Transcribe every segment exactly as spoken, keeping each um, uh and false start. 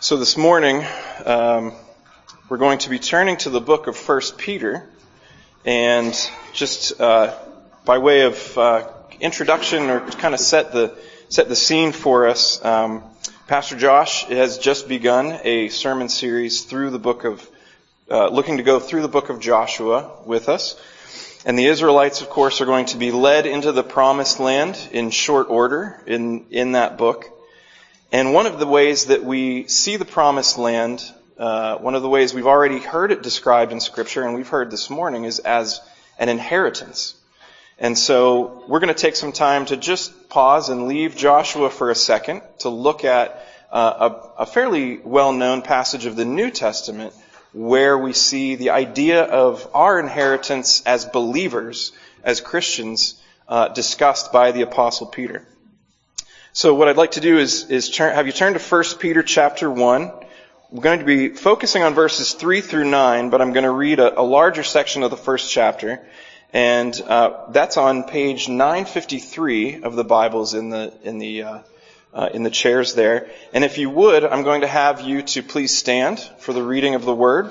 So this morning, um, we're going to be turning to the book of First Peter, and just uh, by way of uh, introduction, or kind of set the set the scene for us, um, Pastor Josh has just begun a sermon series through the book of, uh, looking to go through the book of Joshua with us. And the Israelites, of course, are going to be led into the promised land in short order in, in that book. And one of the ways that we see the promised land, uh, one of the ways we've already heard it described in Scripture, and we've heard this morning, is as an inheritance. And so we're going to take some time to just pause and leave Joshua for a second to look at uh, a, a fairly well-known passage of the New Testament where we see the idea of our inheritance as believers, as Christians, uh, discussed by the Apostle Peter. So what I'd like to do is, is turn, have you turn to First Peter chapter one. We're going to be focusing on verses three through nine, but I'm going to read a, a larger section of the first chapter. And uh, that's on page nine fifty-three of the Bibles in the in the uh, uh, in the chairs there. And if you would, I'm going to have you to please stand for the reading of the Word.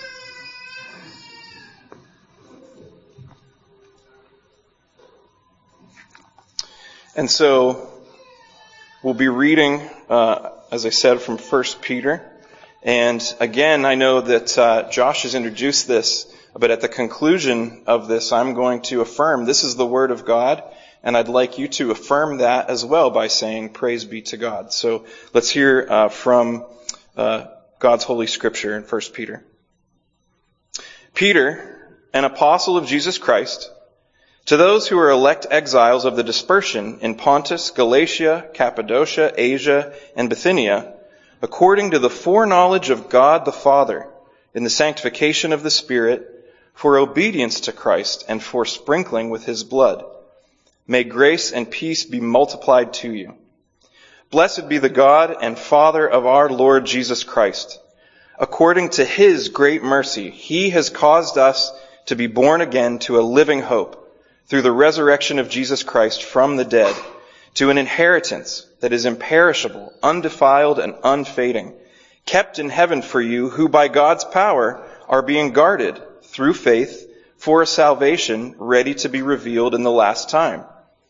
And so we'll be reading, uh, as I said, from First Peter. And again, I know that uh, Josh has introduced this, but at the conclusion of this, I'm going to affirm this is the Word of God, and I'd like you to affirm that as well by saying, "Praise be to God." So let's hear uh, from uh, God's Holy Scripture in First Peter. Peter, an apostle of Jesus Christ, to those who are elect exiles of the dispersion in Pontus, Galatia, Cappadocia, Asia, and Bithynia, according to the foreknowledge of God the Father, in the sanctification of the Spirit, for obedience to Christ and for sprinkling with His blood. May grace and peace be multiplied to you. Blessed be the God and Father of our Lord Jesus Christ. According to His great mercy, He has caused us to be born again to a living hope, through the resurrection of Jesus Christ from the dead, to an inheritance that is imperishable, undefiled, and unfading, kept in heaven for you, who by God's power are being guarded through faith for a salvation ready to be revealed in the last time.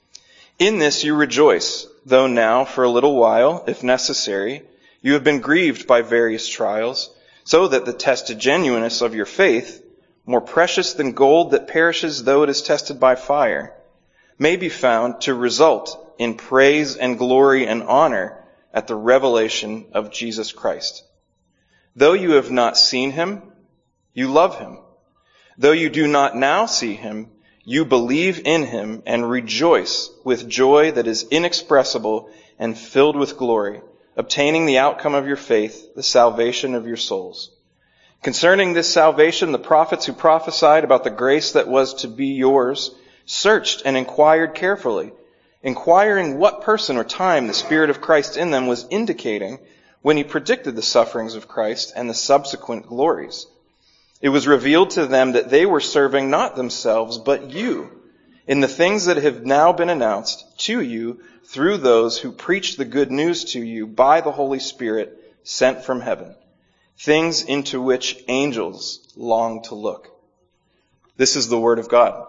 In this you rejoice, though now for a little while, if necessary, you have been grieved by various trials, so that the tested genuineness of your faith, more precious than gold that perishes though it is tested by fire, may be found to result in praise and glory and honor at the revelation of Jesus Christ. Though you have not seen Him, you love Him. Though you do not now see Him, you believe in Him and rejoice with joy that is inexpressible and filled with glory, obtaining the outcome of your faith, the salvation of your souls. Concerning this salvation, the prophets who prophesied about the grace that was to be yours searched and inquired carefully, inquiring what person or time the Spirit of Christ in them was indicating when He predicted the sufferings of Christ and the subsequent glories. It was revealed to them that they were serving not themselves, but you, in the things that have now been announced to you through those who preach the good news to you by the Holy Spirit sent from heaven, things into which angels long to look. This is the Word of God.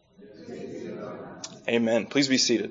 Amen. Please be seated.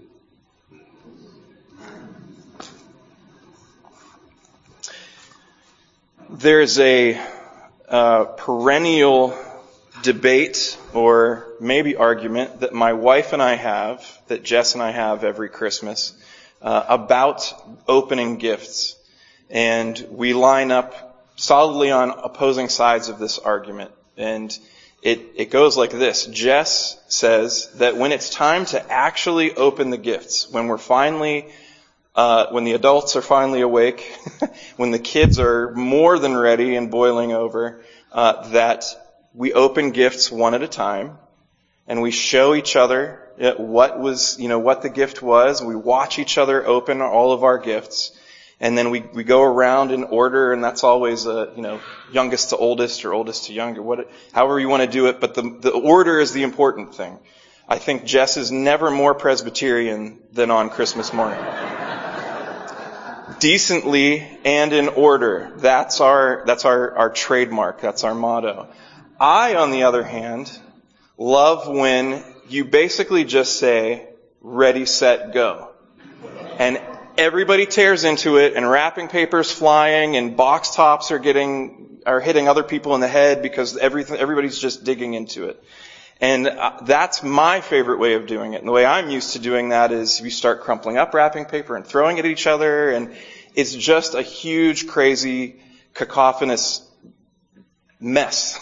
There's a uh, perennial debate or maybe argument that my wife and I have, that Jess and I have every Christmas, uh, about opening gifts. And we line up solidly on opposing sides of this argument. And it, it goes like this. Jess says that when it's time to actually open the gifts, when we're finally, uh, when the adults are finally awake, when the kids are more than ready and boiling over, uh, that we open gifts one at a time and we show each other what was, you know, what the gift was. We watch each other open all of our gifts. And then we, we go around in order, and that's always a, you know, youngest to oldest or oldest to younger, what, however you want to do it, but the, the order is the important thing. I think Jess is never more Presbyterian than on Christmas morning. Decently and in order. That's our, that's our, our trademark. That's our motto. I, on the other hand, love when you basically just say, ready, set, go. And everybody tears into it, and wrapping paper's flying, and box tops are getting, are hitting other people in the head because everything, everybody's just digging into it. And uh, that's my favorite way of doing it. And the way I'm used to doing that is we start crumpling up wrapping paper and throwing it at each other, and it's just a huge, crazy, cacophonous mess.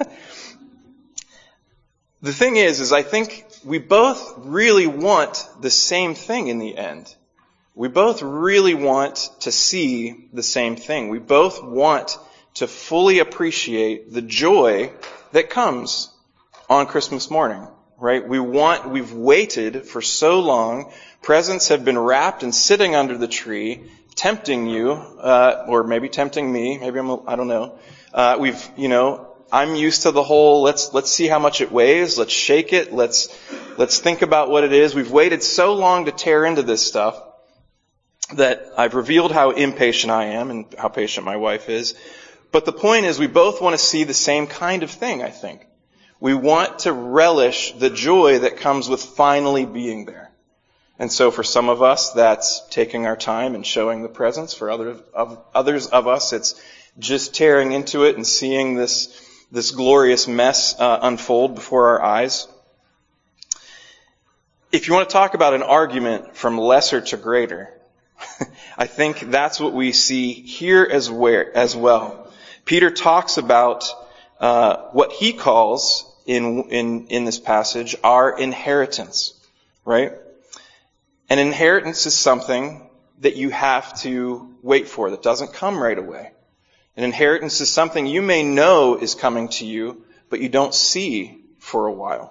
The thing is, is I think we both really want the same thing in the end. We both really want to see the same thing. We both want to fully appreciate the joy that comes on Christmas morning, right? We want, we've waited for so long. Presents have been wrapped and sitting under the tree, tempting you, uh, or maybe tempting me. Maybe I'm, a, I don't know. Uh, we've, you know, I'm used to the whole, let's, let's see how much it weighs. Let's shake it. Let's, let's think about what it is. We've waited so long to tear into this stuff that I've revealed how impatient I am and how patient my wife is. But the point is, we both want to see the same kind of thing, I think. We want to relish the joy that comes with finally being there. And so for some of us, that's taking our time and showing the presents. For other, of, others of us, it's just tearing into it and seeing this, this glorious mess uh, unfold before our eyes. If you want to talk about an argument from lesser to greater, I think that's what we see here as, where, as well. Peter talks about uh, what he calls in, in, in this passage our inheritance, right? An inheritance is something that you have to wait for, that doesn't come right away. An inheritance is something you may know is coming to you, but you don't see for a while.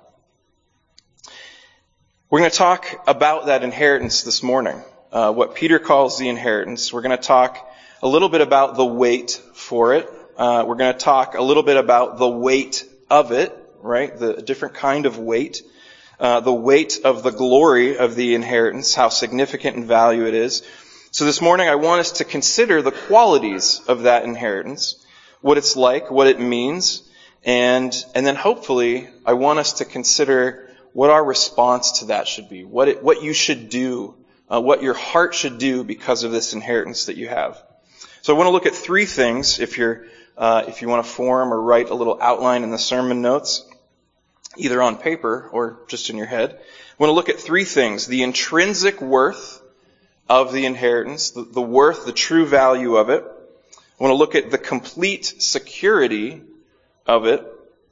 We're going to talk about that inheritance this morning, uh, what Peter calls the inheritance. We're going to talk a little bit about the wait for it. Uh, we're going to talk a little bit about the weight of it, right? The different kind of weight. Uh, the weight of the glory of the inheritance, how significant in value it is. So this morning I want us to consider the qualities of that inheritance, what it's like, what it means, and and then hopefully I want us to consider what our response to that should be, what it, what you should do, uh, what your heart should do because of this inheritance that you have. So I want to look at three things if you're uh, if you want to form or write a little outline in the sermon notes, either on paper or just in your head. I want to look at three things: the intrinsic worth of the inheritance, the, the worth, the true value of it. I want to look at the complete security of it.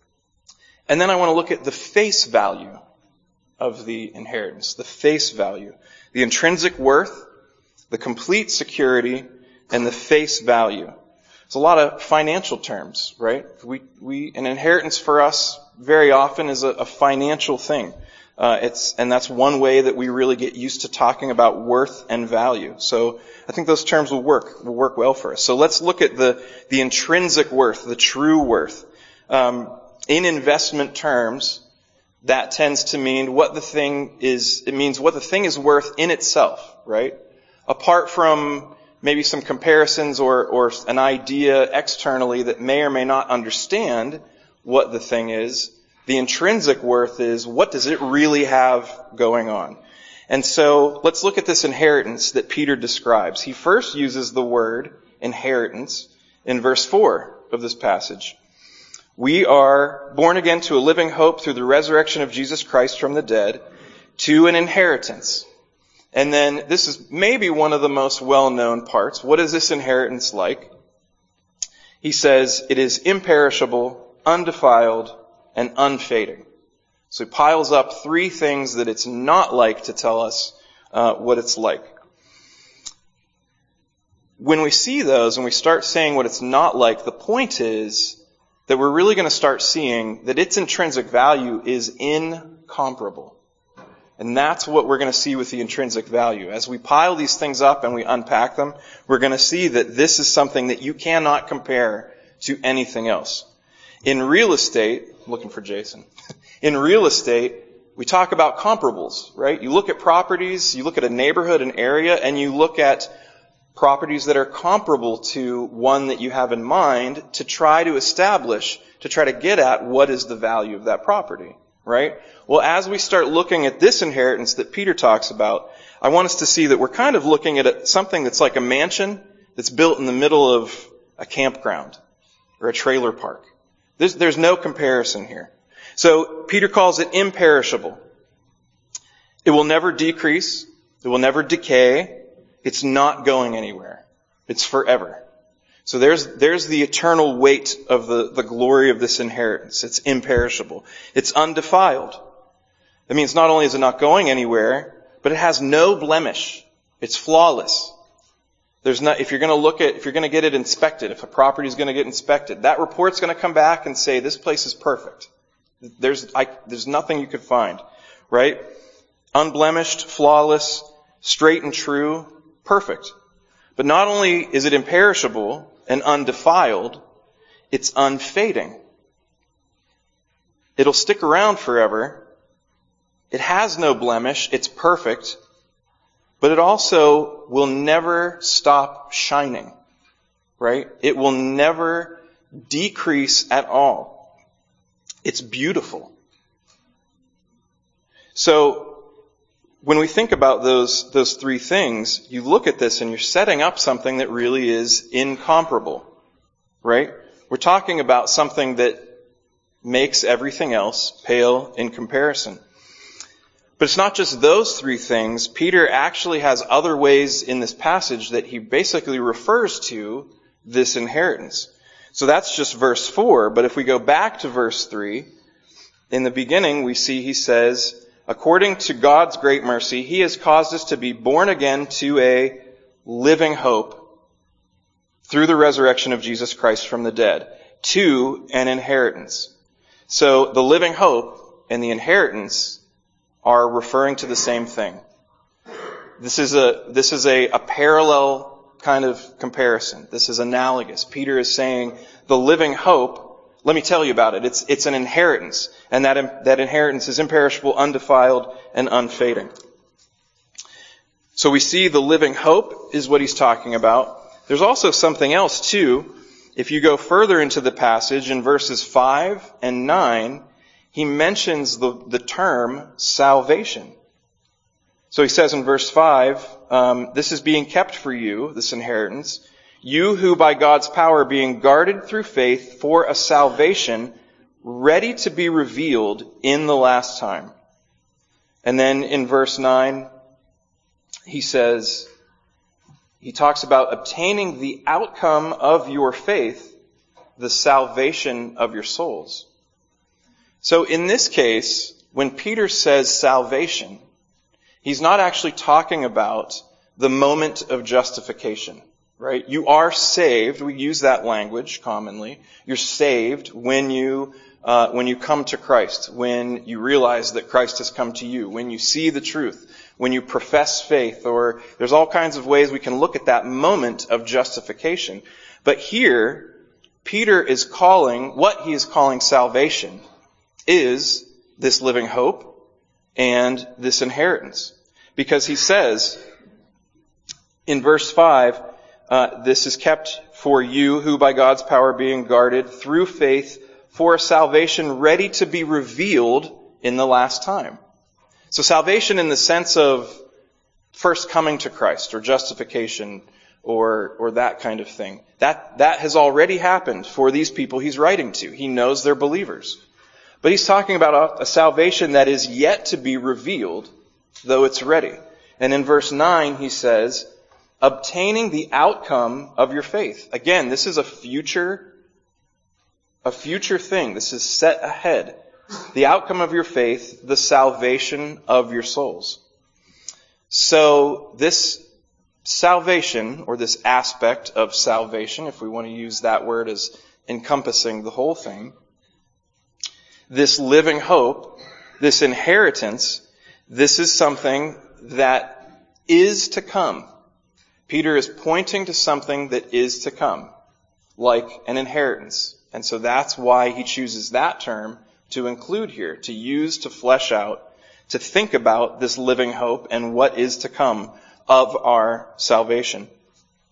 And then I want to look at the face value of the inheritance, the face value, the intrinsic worth, the complete security, and the face value. It's a lot of financial terms, right? We, we, an inheritance for us very often is a, a financial thing. Uh, it's, and that's one way that we really get used to talking about worth and value. So I think those terms will work, will work well for us. So let's look at the, the intrinsic worth, the true worth. Um, in investment terms, that tends to mean what the thing is, it means what the thing is worth in itself, right? Apart from maybe some comparisons or, or an idea externally that may or may not understand what the thing is, the intrinsic worth is what does it really have going on. And so let's look at this inheritance that Peter describes. He first uses the word inheritance in verse four of this passage. We are born again to a living hope through the resurrection of Jesus Christ from the dead, to an inheritance. And then this is maybe one of the most well-known parts. What is this inheritance like? He says it is imperishable, undefiled, and unfading. So he piles up three things that it's not like to tell us uh, what it's like. When we see those and we start saying what it's not like, the point is that we're really going to start seeing that its intrinsic value is incomparable. And that's what we're going to see with the intrinsic value. As we pile these things up and we unpack them, we're going to see that this is something that you cannot compare to anything else. In real estate, looking for Jason. In real estate, we talk about comparables, right? You look at properties, you look at a neighborhood, an area, and you look at properties that are comparable to one that you have in mind to try to establish, to try to get at what is the value of that property, right? Well, as we start looking at this inheritance that Peter talks about, I want us to see that we're kind of looking at something that's like a mansion that's built in the middle of a campground or a trailer park. There's, there's no comparison here. So Peter calls it imperishable. It will never decrease. It will never decay. It's not going anywhere. It's forever. So there's, there's the eternal weight of the, the glory of this inheritance. It's imperishable. It's undefiled. That means not only is it not going anywhere, but it has no blemish. It's flawless. There's not, if you're going to look at, if you're going to get it inspected, if a property is going to get inspected, that report's going to come back and say, this place is perfect. There's, I, there's nothing you could find, right? Unblemished, flawless, straight and true, perfect. But not only is it imperishable and undefiled, it's unfading. It'll stick around forever. It has no blemish. It's perfect. But it also will never stop shining, right? It will never decrease at all. It's beautiful. So, when we think about those, those three things, you look at this and you're setting up something that really is incomparable, right? We're talking about something that makes everything else pale in comparison. But it's not just those three things. Peter actually has other ways in this passage that he basically refers to this inheritance. So that's just verse four. But if we go back to verse three, in the beginning we see he says, according to God's great mercy, he has caused us to be born again to a living hope through the resurrection of Jesus Christ from the dead, to an inheritance. So the living hope and the inheritance are referring to the same thing. This is a, this is a, a parallel kind of comparison. This is analogous. Peter is saying the living hope, let me tell you about it. It's, it's an inheritance. And that, that inheritance is imperishable, undefiled, and unfading. So we see the living hope is what he's talking about. There's also something else too. If you go further into the passage in verses five and nine, he mentions the, the term salvation. So he says in verse five, um, this is being kept for you, this inheritance, you who by God's power being guarded through faith for a salvation ready to be revealed in the last time. And then in verse nine, he says, he talks about obtaining the outcome of your faith, the salvation of your souls. So in this case, when Peter says salvation, he's not actually talking about the moment of justification. Right? You are saved. We use that language commonly. You're saved when you, uh, when you come to Christ, when you realize that Christ has come to you, when you see the truth, when you profess faith, or there's all kinds of ways we can look at that moment of justification. But here, Peter is calling, what he is calling salvation is this living hope and this inheritance. Because he says in verse five, Uh, this is kept for you who by God's power being guarded through faith for a salvation ready to be revealed in the last time. So salvation in the sense of first coming to Christ or justification or, or that kind of thing. That, that has already happened for these people he's writing to. He knows they're believers. But he's talking about a, a salvation that is yet to be revealed, though it's ready. And in verse nine he says, obtaining the outcome of your faith. Again, this is a future, a future thing. This is set ahead. The outcome of your faith, the salvation of your souls. So this salvation, or this aspect of salvation, if we want to use that word as encompassing the whole thing, this living hope, this inheritance, this is something that is to come. Peter is pointing to something that is to come, like an inheritance. And so that's why he chooses that term to include here, to use, to flesh out, to think about this living hope and what is to come of our salvation.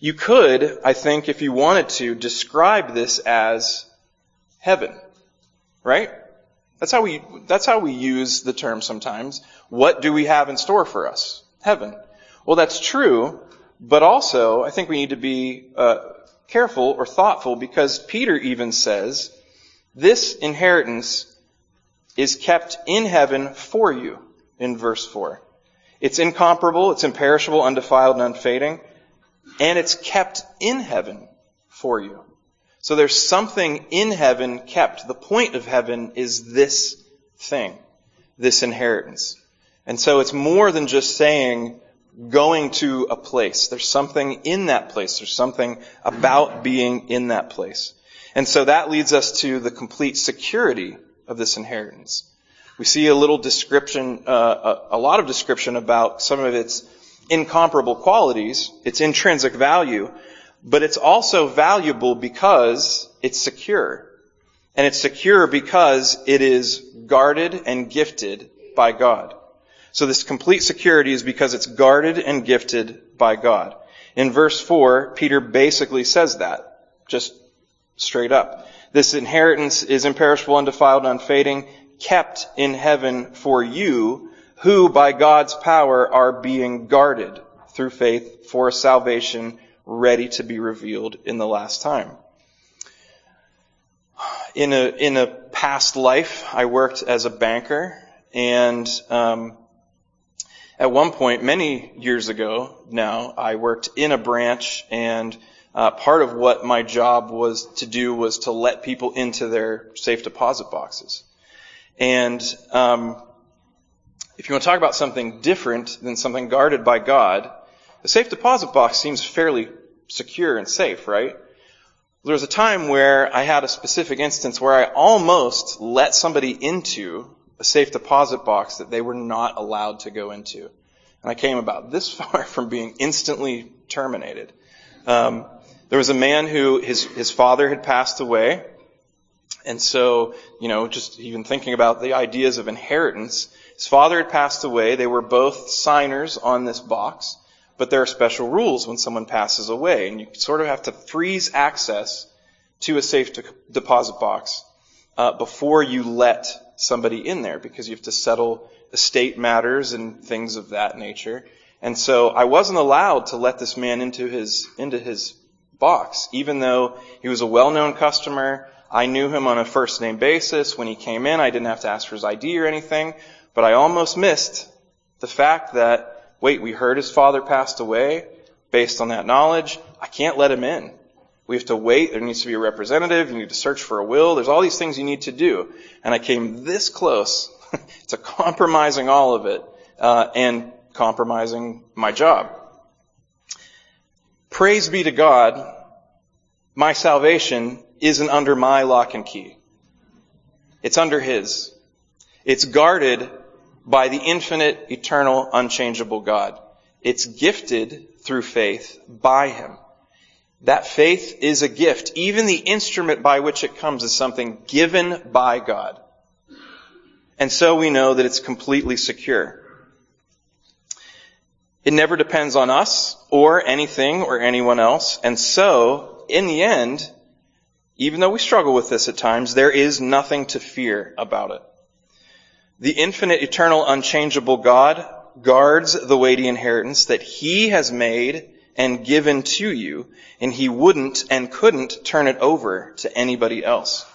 You could, I think, if you wanted to, describe this as heaven, right? That's how we, that's how we use the term sometimes. What do we have in store for us? Heaven. Well, that's true, but also I think we need to be uh, careful or thoughtful, because Peter even says, this inheritance is kept in heaven for you, in verse four. It's incomparable, it's imperishable, undefiled, and unfading, and it's kept in heaven for you. So there's something in heaven kept. The point of heaven is this thing, this inheritance. And so it's more than just saying going to a place. There's something in that place. There's something about being in that place. And so that leads us to the complete security of this inheritance. We see a little description, uh, a, a lot of description about some of its incomparable qualities, its intrinsic value, but it's also valuable because it's secure. And it's secure because it is guarded and gifted by God. So this complete security is because it's guarded and gifted by God. In verse four, Peter basically says that, just straight up. This inheritance is imperishable, undefiled, unfading, kept in heaven for you, who by God's power are being guarded through faith for a salvation ready to be revealed in the last time. In a in a past life, I worked as a banker, and um, at one point, many years ago now, I worked in a branch, and uh, part of what my job was to do was to let people into their safe deposit boxes. And um, if you want to talk about something different than something guarded by God, a safe deposit box seems fairly secure and safe, right? There was a time where I had a specific instance where I almost let somebody into a safe deposit box that they were not allowed to go into. And I came about this far from being instantly terminated. Um, there was a man who, his, his father had passed away. And so, you know, just even thinking about the ideas of inheritance, his father had passed away. They were both signers on this box. But there are special rules when someone passes away, and you sort of have to freeze access to a safe de- deposit box uh, before you let somebody in there, because you have to settle estate matters and things of that nature. And so I wasn't allowed to let this man into his into his box, even though he was a well-known customer. I knew him on a first-name basis. When he came in, I didn't have to ask for his I D or anything, but I almost missed the fact that, wait, we heard his father passed away. Based on that knowledge, I can't let him in. We have to wait. There needs to be a representative. You need to search for a will. There's all these things you need to do. And I came this close to compromising all of it uh, and compromising my job. Praise be to God, my salvation isn't under my lock and key. It's under His. It's guarded by the infinite, eternal, unchangeable God. It's gifted through faith by Him. That faith is a gift. Even the instrument by which it comes is something given by God. And so we know that it's completely secure. It never depends on us or anything or anyone else. And so, in the end, even though we struggle with this at times, there is nothing to fear about it. The infinite, eternal, unchangeable God guards the weighty inheritance that He has made and given to you, and He wouldn't and couldn't turn it over to anybody else.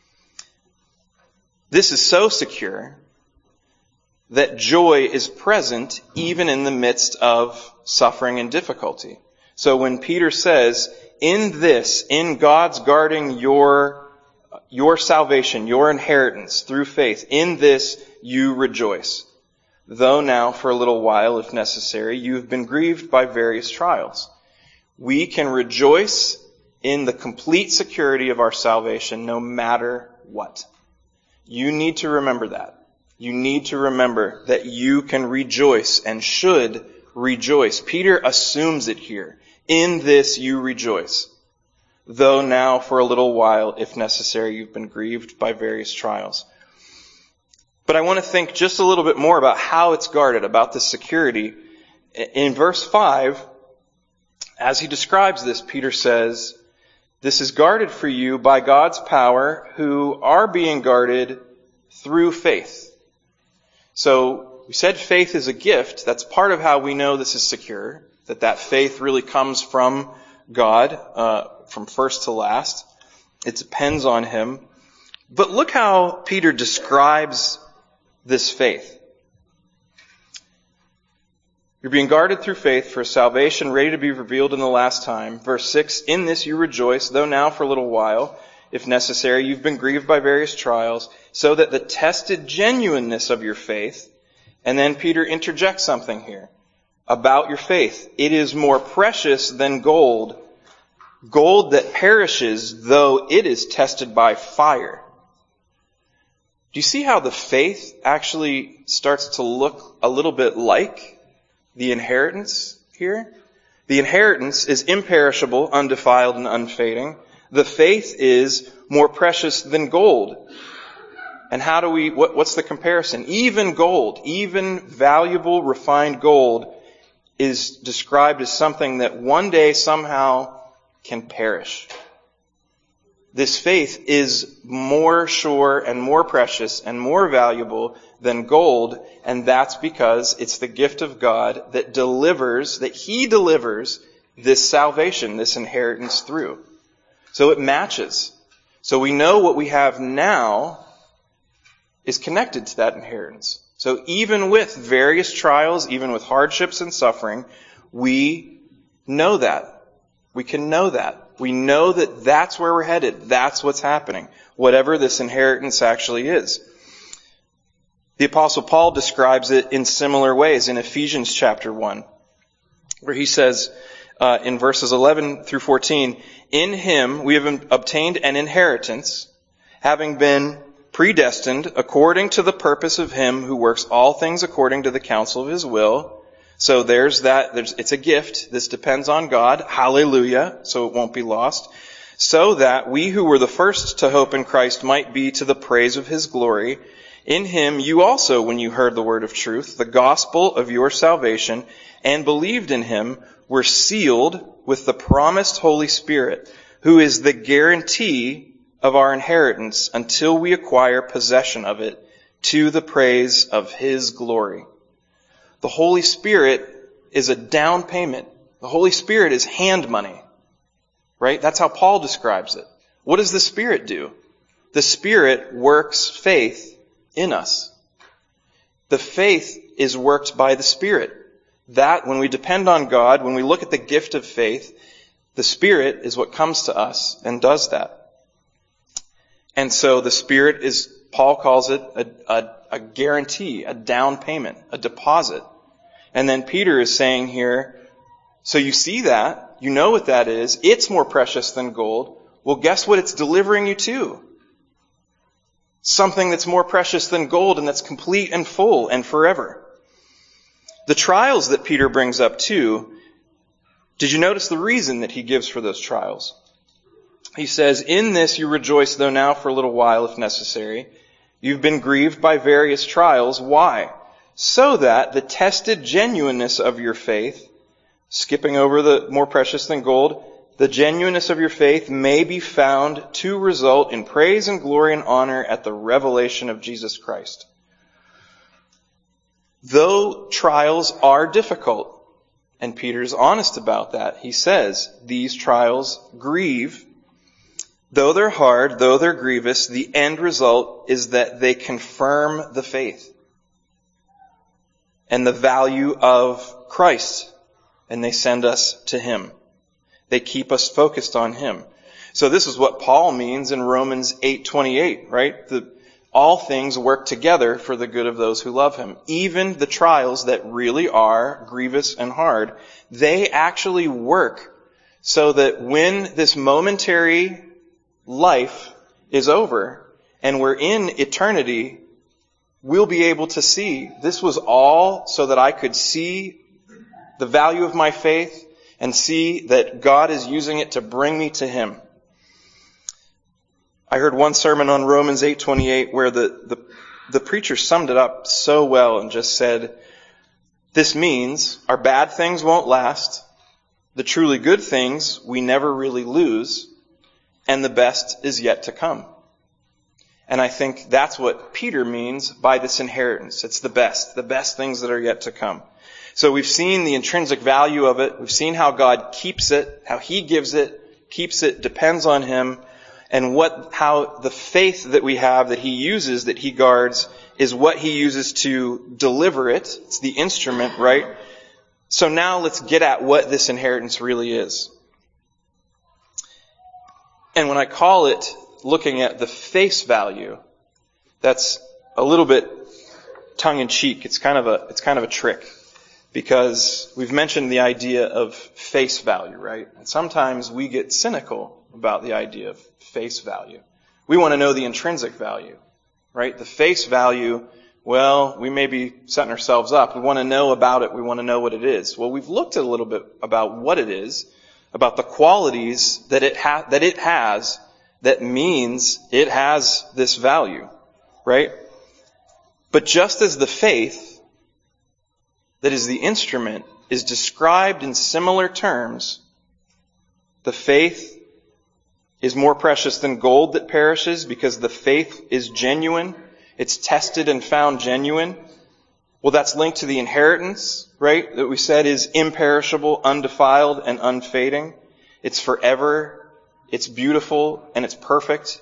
This is so secure that joy is present even in the midst of suffering and difficulty. So when Peter says, in this, in God's guarding your, your salvation, your inheritance through faith, in this you rejoice. Though now for a little while, if necessary, you have been grieved by various trials. We can rejoice in the complete security of our salvation no matter what. You need to remember that. You need to remember that you can rejoice and should rejoice. Peter assumes it here. In this you rejoice. Though now for a little while, if necessary, you've been grieved by various trials. But I want to think just a little bit more about how it's guarded, about the security. In verse five, as he describes this, Peter says, this is guarded for you by God's power, who are being guarded through faith. So we said faith is a gift. That's part of how we know this is secure, that that faith really comes from God, uh, from first to last. It depends on him. But look how Peter describes this faith. You're being guarded through faith for salvation ready to be revealed in the last time. Verse six, in this you rejoice, though now for a little while, if necessary, you've been grieved by various trials, so that the tested genuineness of your faith, and then Peter interjects something here about your faith. It is more precious than gold, gold that perishes, though it is tested by fire. Do you see how the faith actually starts to look a little bit like the inheritance here? The inheritance is imperishable, undefiled, and unfading. The faith is more precious than gold. And how do we, what, what's the comparison? Even gold, even valuable, refined gold is described as something that one day somehow can perish. This faith is more sure and more precious and more valuable than gold, and that's because it's the gift of God that delivers, that He delivers this salvation, this inheritance through. So it matches. So we know what we have now is connected to that inheritance. So even with various trials, even with hardships and suffering, we know that. We can know that. We know that that's where we're headed. That's what's happening. Whatever this inheritance actually is. The Apostle Paul describes it in similar ways in Ephesians chapter one, where he says uh, in verses eleven through fourteen, in him we have obtained an inheritance, having been predestined according to the purpose of him who works all things according to the counsel of his will. So there's that, there's, it's a gift. This depends on God. Hallelujah. So it won't be lost. So that we who were the first to hope in Christ might be to the praise of his glory. In him you also, when you heard the word of truth, the gospel of your salvation, and believed in him, were sealed with the promised Holy Spirit, who is the guarantee of our inheritance until we acquire possession of it, to the praise of his glory. The Holy Spirit is a down payment. The Holy Spirit is hand money. Right? That's how Paul describes it. What does the Spirit do? The Spirit works faith in us. The faith is worked by the Spirit. That, when we depend on God, when we look at the gift of faith, the Spirit is what comes to us and does that. And so the Spirit is, Paul calls it a, a, a guarantee, a down payment, a deposit. And then Peter is saying here, so you see that, you know what that is, it's more precious than gold. Well, guess what it's delivering you to? Something that's more precious than gold and that's complete and full and forever. The trials that Peter brings up too, did you notice the reason that he gives for those trials? He says, in this you rejoice, though now for a little while if necessary. You've been grieved by various trials. Why? So that the tested genuineness of your faith, skipping over the more precious than gold, the genuineness of your faith may be found to result in praise and glory and honor at the revelation of Jesus Christ. Though trials are difficult, and Peter's honest about that, he says, these trials grieve. Though they're hard, though they're grievous, the end result is that they confirm the faith and the value of Christ, and they send us to him. They keep us focused on him. So this is what Paul means in Romans eight twenty-eight, right? The, all things work together for the good of those who love him. Even the trials that really are grievous and hard, they actually work so that when this momentary life is over and we're in eternity, we'll be able to see this was all so that I could see the value of my faith and see that God is using it to bring me to him. I heard one sermon on Romans eight twenty-eight where the, the, the preacher summed it up so well and just said, this means our bad things won't last. The truly good things we never really lose, and the best is yet to come. And I think that's what Peter means by this inheritance. It's the best, the best things that are yet to come. So we've seen the intrinsic value of it. We've seen how God keeps it, how He gives it, keeps it, depends on Him, and what, how the faith that we have that He uses, that He guards, is what He uses to deliver it. It's the instrument, right? So now let's get at what this inheritance really is. And when I call it looking at the face value, that's a little bit tongue-in-cheek. It's kind of a, it's kind of a trick. Because we've mentioned the idea of face value, right? And sometimes we get cynical about the idea of face value. We want to know the intrinsic value, right? The face value, well, we may be setting ourselves up. We want to know about it. We want to know what it is. Well, we've looked at a little bit about what it is, about the qualities that it ha- that it has that means it has this value, right? But just as the faith that is the instrument is described in similar terms, the faith is more precious than gold that perishes because the faith is genuine. It's tested and found genuine. Well, that's linked to the inheritance, right? That we said is imperishable, undefiled, and unfading. It's forever. It's beautiful and it's perfect.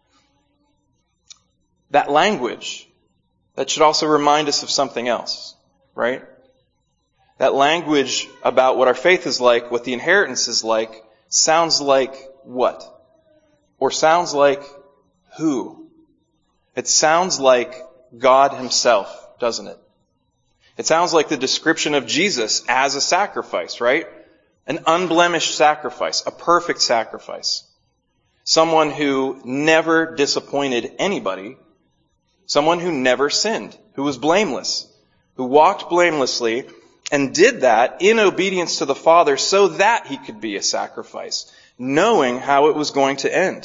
That language, that should also remind us of something else, right? That language about what our faith is like, what the inheritance is like, sounds like what? Or sounds like who? It sounds like God Himself, doesn't it? It sounds like the description of Jesus as a sacrifice, right? An unblemished sacrifice, a perfect sacrifice. Someone who never disappointed anybody. Someone who never sinned, who was blameless, who walked blamelessly, and did that in obedience to the Father so that He could be a sacrifice, knowing how it was going to end.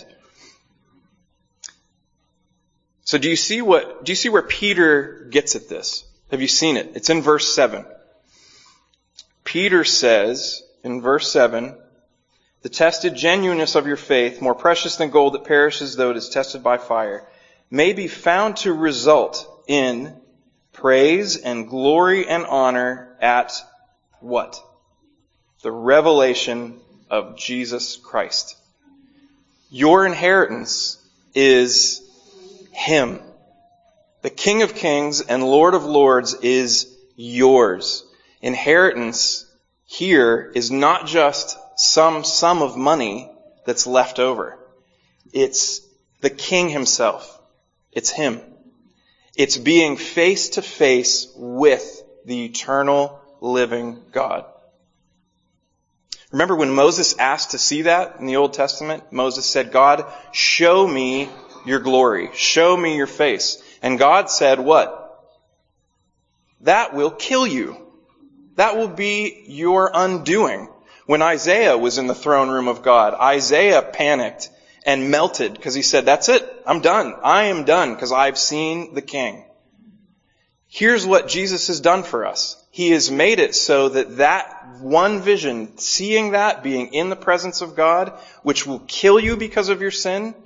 So do you see what, do you see where Peter gets at this? Have you seen it? It's in verse seven. Peter says in verse seven, the tested genuineness of your faith, more precious than gold that perishes though it is tested by fire, may be found to result in praise and glory and honor at what? The revelation of Jesus Christ. Your inheritance is Him. The King of Kings and Lord of Lords is yours. Inheritance here is not just some sum of money that's left over. It's the King Himself. It's Him. It's being face to face with the eternal living God. Remember when Moses asked to see that in the Old Testament? Moses said, God, show me your glory. Show me your face. And God said what? That will kill you. That will be your undoing. When Isaiah was in the throne room of God, Isaiah panicked and melted because he said, that's it. I'm done. I am done because I've seen the King. Here's what Jesus has done for us. He has made it so that that one vision, seeing that, being in the presence of God, which will kill you because of your sin,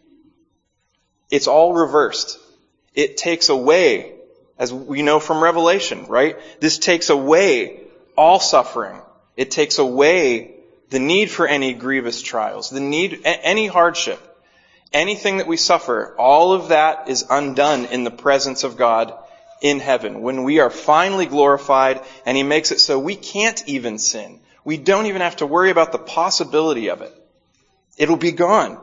it's all reversed. It takes away, as we know from Revelation, right? This takes away all suffering. It takes away the need for any grievous trials, the need, any hardship, anything that we suffer. All of that is undone in the presence of God in heaven when we are finally glorified, and He makes it so we can't even sin. We don't even have to worry about the possibility of it. It'll be gone.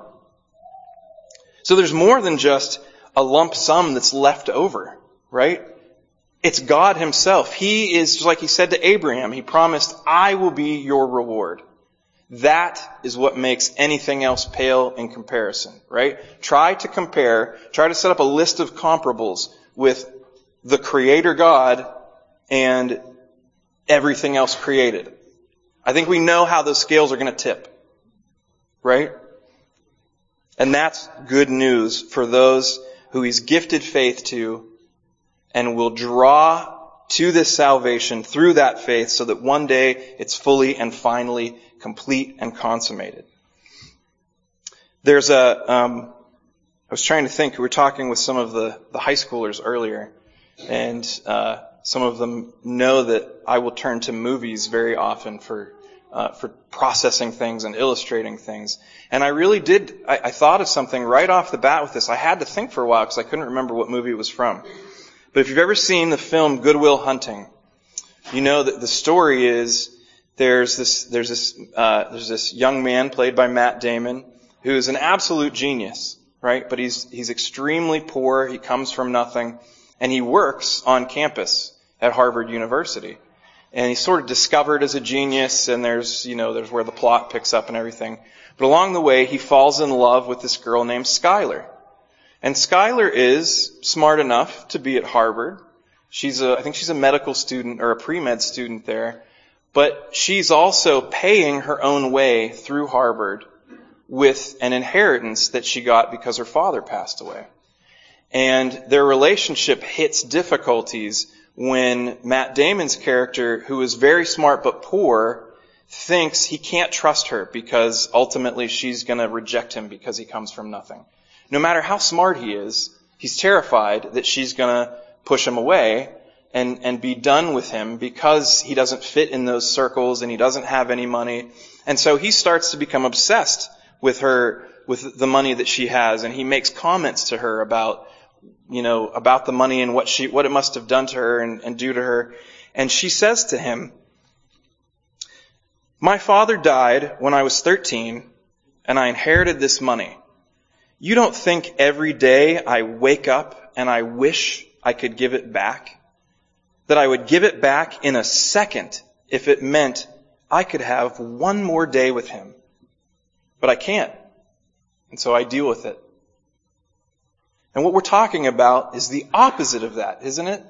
So there's more than just a lump sum that's left over, right? It's God Himself. He is, just like He said to Abraham, He promised, I will be your reward. That is what makes anything else pale in comparison, right? Try to compare, try to set up a list of comparables with the Creator God and everything else created. I think we know how those scales are going to tip, right? And that's good news for those who He's gifted faith to and will draw to this salvation through that faith so that one day it's fully and finally complete and consummated. There's a, um, I was trying to think, we were talking with some of the, the high schoolers earlier, and uh, some of them know that I will turn to movies very often for uh, for processing things and illustrating things. And I really did, I, I thought of something right off the bat with this. I had to think for a while because I couldn't remember what movie it was from. But if you've ever seen the film Good Will Hunting, you know that the story is there's this there's this uh, there's this young man played by Matt Damon who is an absolute genius, right? But he's he's extremely poor. He comes from nothing, and he works on campus at Harvard University. And he's sort of discovered as a genius, and there's you know there's where the plot picks up and everything. But along the way, he falls in love with this girl named Skylar. And Skylar is smart enough to be at Harvard. She's a, I think she's a medical student or a pre-med student there. But she's also paying her own way through Harvard with an inheritance that she got because her father passed away. And their relationship hits difficulties when Matt Damon's character, who is very smart but poor, thinks he can't trust her because ultimately she's going to reject him because he comes from nothing. No matter how smart he is, he's terrified that she's going to push him away and, and be done with him because he doesn't fit in those circles and he doesn't have any money. And so he starts to become obsessed with her, with the money that she has, and he makes comments to her about, you know, about the money and what she, what it must have done to her and, and do to her. And she says to him, "My father died when I was thirteen and I inherited this money. You don't think every day I wake up and I wish I could give it back? That I would give it back in a second if it meant I could have one more day with him. But I can't. And so I deal with it." And what we're talking about is the opposite of that, isn't it?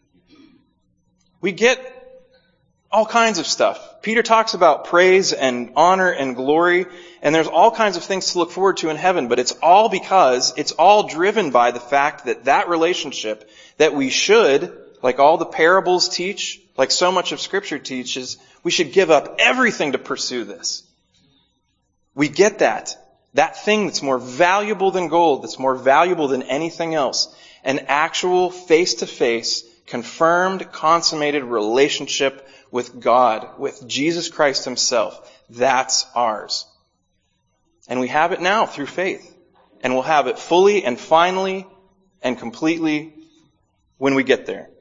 We get all kinds of stuff. Peter talks about praise and honor and glory, and there's all kinds of things to look forward to in heaven, but it's all because, it's all driven by the fact that that relationship that we should, like all the parables teach, like so much of Scripture teaches, we should give up everything to pursue this. We get that. That thing that's more valuable than gold, that's more valuable than anything else. An actual face-to-face, confirmed, consummated relationship with God, with Jesus Christ Himself. That's ours. And we have it now through faith. And we'll have it fully and finally and completely when we get there.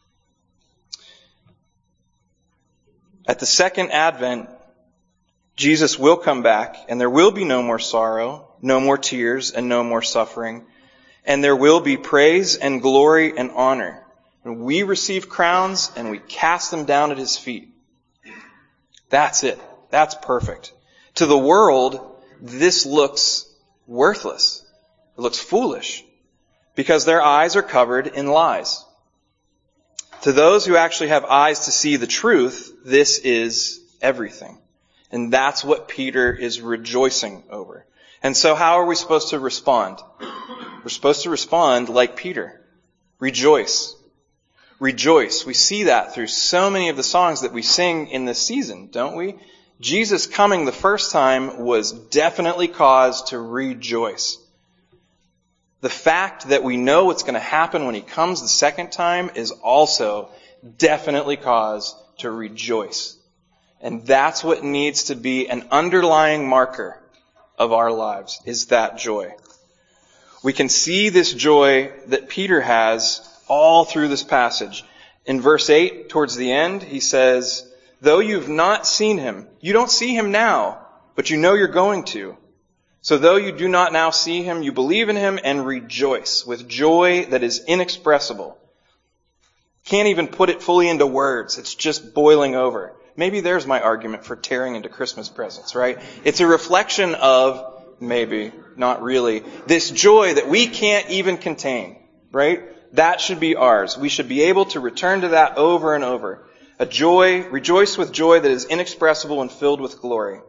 At the second advent, Jesus will come back, and there will be no more sorrow, no more tears, and no more suffering. And there will be praise and glory and honor. And we receive crowns, and we cast them down at His feet. That's it. That's perfect. To the world, this looks worthless. It looks foolish, because their eyes are covered in lies. To those who actually have eyes to see the truth, this is everything. And that's what Peter is rejoicing over. And so how are we supposed to respond? We're supposed to respond like Peter. Rejoice. Rejoice. We see that through so many of the songs that we sing in this season, don't we? Jesus coming the first time was definitely cause to rejoice. The fact that we know what's going to happen when He comes the second time is also definitely cause to rejoice. And that's what needs to be an underlying marker of our lives, is that joy. We can see this joy that Peter has all through this passage. In verse eight, towards the end, he says, "Though you've not seen Him," you don't see Him now, but you know you're going to. "So though you do not now see Him, you believe in Him and rejoice with joy that is inexpressible." Can't even put it fully into words. It's just boiling over. Maybe there's my argument for tearing into Christmas presents, right? It's a reflection of, maybe, not really, this joy that we can't even contain, right? That should be ours. We should be able to return to that over and over. A joy, rejoice with joy that is inexpressible and filled with glory.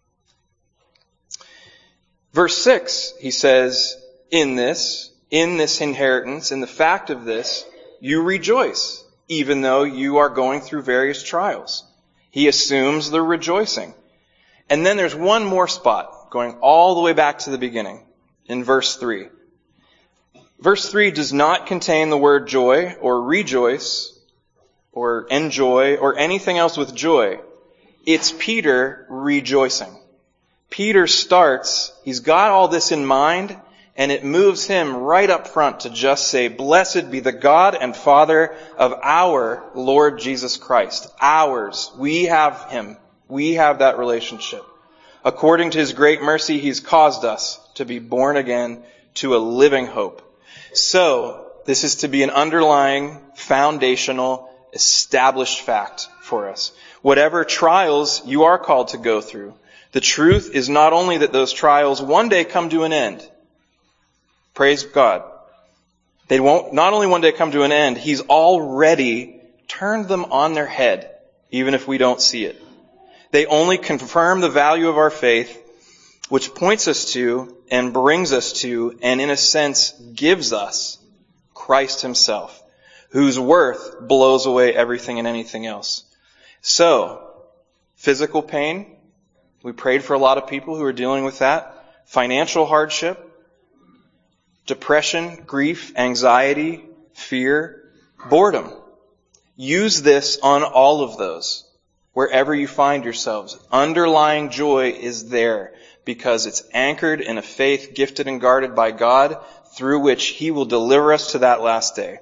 Verse six, he says, in this, in this inheritance, in the fact of this, you rejoice. even though you are going through various trials. He assumes the rejoicing. And then there's one more spot, going all the way back to the beginning, in verse three. Verse three does not contain the word joy or rejoice or enjoy or anything else with joy. It's Peter rejoicing. Peter starts, he's got all this in mind, and it moves him right up front to just say, "Blessed be the God and Father of our Lord Jesus Christ." Ours. We have him. We have that relationship. According to his great mercy, he's caused us to be born again to a living hope. So, this is to be an underlying, foundational, established fact for us. Whatever trials you are called to go through, the truth is not only that those trials one day come to an end. Praise God. They won't not only one day come to an end, he's already turned them on their head, even if we don't see it. They only confirm the value of our faith, which points us to and brings us to, and in a sense gives us, Christ himself, whose worth blows away everything and anything else. So, physical pain, we prayed for a lot of people who are dealing with that. Financial hardship, depression, grief, anxiety, fear, boredom. Use this on all of those. Wherever you find yourselves, underlying joy is there because it's anchored in a faith gifted and guarded by God through which he will deliver us to that last day.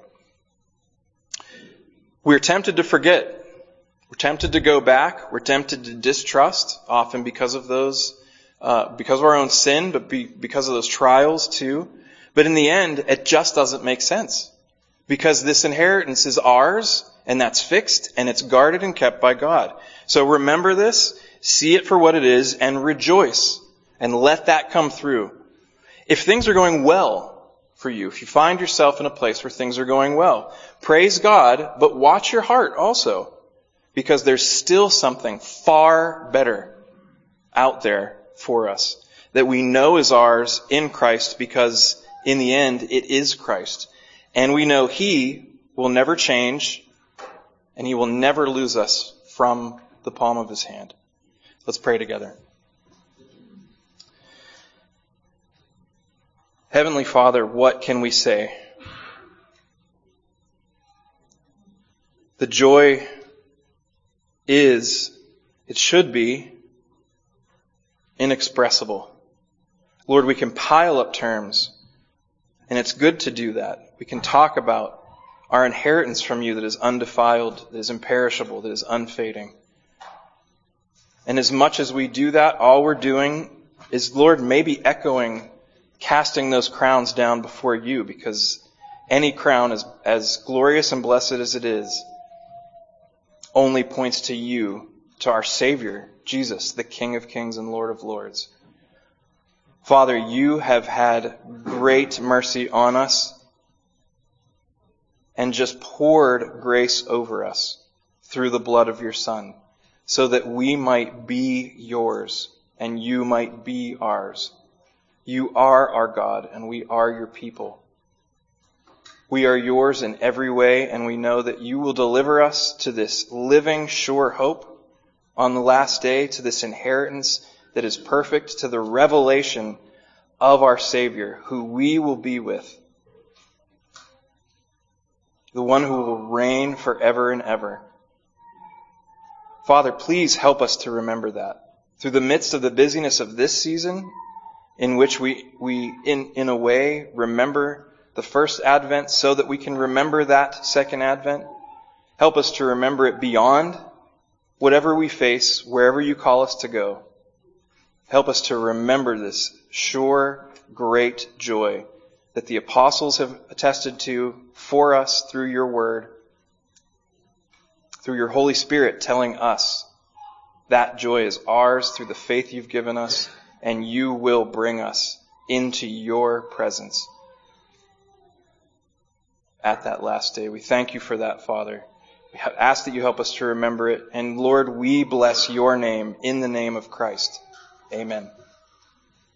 We're tempted to forget. We're tempted to go back. We're tempted to distrust, often because of those, uh, because of our own sin, but be, because of those trials too. But in the end, it just doesn't make sense. Because this inheritance is ours, and that's fixed, and it's guarded and kept by God. So remember this, see it for what it is, and rejoice, and let that come through. If things are going well for you, if you find yourself in a place where things are going well, praise God, but watch your heart also, because there's still something far better out there for us that we know is ours in Christ, because in the end, it is Christ. And we know he will never change, and he will never lose us from the palm of his hand. Let's pray together. Heavenly Father, what can we say? The joy is, it should be, inexpressible. Lord, we can pile up terms, and it's good to do that. We can talk about our inheritance from you that is undefiled, that is imperishable, that is unfading. And as much as we do that, all we're doing is, Lord, maybe echoing, casting those crowns down before you, because any crown, as, as glorious and blessed as it is, only points to you, to our Savior, Jesus, the King of Kings and Lord of Lords. Father, you have had great mercy on us and just poured grace over us through the blood of your Son, so that we might be yours and you might be ours. You are our God and we are your people. We are yours in every way, and we know that you will deliver us to this living, sure hope on the last day, to this inheritance that is perfect, to the revelation of our Savior, who we will be with, the one who will reign forever and ever. Father, please help us to remember that. Through the midst of the busyness of this season, in which we, we in, in a way, remember the first Advent so that we can remember that second Advent. Help us to remember it beyond whatever we face, wherever you call us to go. Help us to remember this sure, great joy that the apostles have attested to for us through your word, through your Holy Spirit telling us that joy is ours through the faith you've given us, and you will bring us into your presence at that last day. We thank you for that, Father. We ask that you help us to remember it. And Lord, we bless your name in the name of Christ. Amen.